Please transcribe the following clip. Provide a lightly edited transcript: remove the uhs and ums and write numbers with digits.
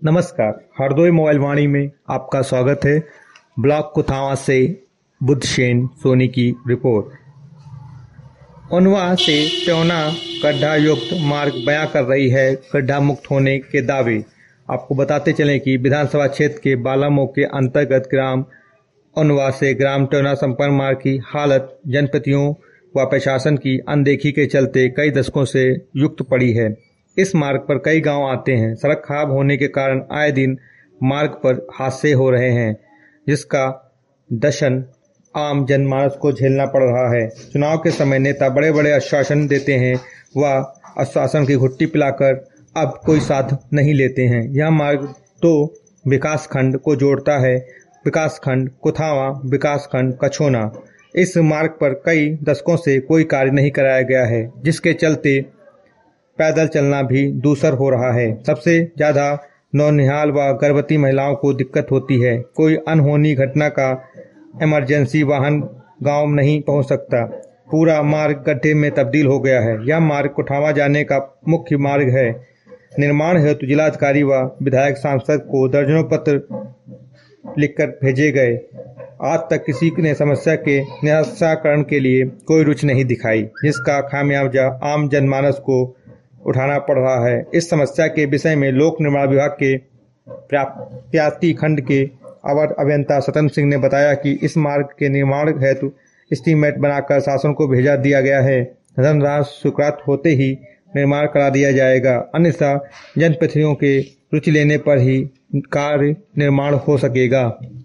नमस्कार, हरदोई मोबाइल वाणी में आपका स्वागत है। ब्लॉक कुथावा से बुद्धसेन सोनी की रिपोर्ट। उनवा से टोना गड्ढा युक्त मार्ग बयां कर रही है गड्ढा मुक्त होने के दावे। आपको बताते चलें कि विधानसभा क्षेत्र के बालामो के अंतर्गत ग्राम उनवा से ग्राम टोना संपर्क मार्ग की हालत जनप्रतिनिधियों व प्रशासन की अनदेखी के चलते कई दशकों से युक्त पड़ी है। इस मार्ग पर कई गांव आते हैं। सड़क खराब होने के कारण आए दिन मार्ग पर हादसे हो रहे हैं, जिसका दर्शन आम जनमानस को झेलना पड़ रहा है। चुनाव के समय नेता बड़े बड़े आश्वासन देते हैं, वह आश्वासन की घुट्टी पिलाकर अब कोई साथ नहीं लेते हैं। यह मार्ग दो विकासखंड को जोड़ता है, विकासखंड कुथावा, विकासखंड कछोना। इस मार्ग पर कई दशकों से कोई कार्य नहीं कराया गया है, जिसके चलते पैदल चलना भी दूसर हो रहा है। सबसे ज्यादा नौनिहाल व गर्भवती महिलाओं को दिक्कत होती है। कोई अनहोनी घटना का इमरजेंसी वाहन गांव नहीं पहुंच सकता। पूरा मार्ग गड्ढे में तब्दील हो गया है। यह मार्ग कुठावा जाने का मुख्य मार्ग है। निर्माण हेतु जिलाधिकारी व विधायक सांसद को दर्जनों पत्र लिखकर भेजे गए। आज तक किसी ने समस्या के निराकरण के लिए कोई रुचि नहीं दिखाई, जिसका खामियाजा आम जनमानस को उठाना पड़ रहा है। इस समस्या के विषय में लोक निर्माण विभाग के प्याती खंड के अवर अभियंता सतन सिंह ने बताया कि इस मार्ग के निर्माण हेतु एस्टीमेट बनाकर शासन को भेजा दिया गया है। धनराशि स्वीकृत होते ही निर्माण करा दिया जाएगा, अन्यथा जनप्रतिनिधियों के रुचि लेने पर ही कार्य निर्माण हो सकेगा।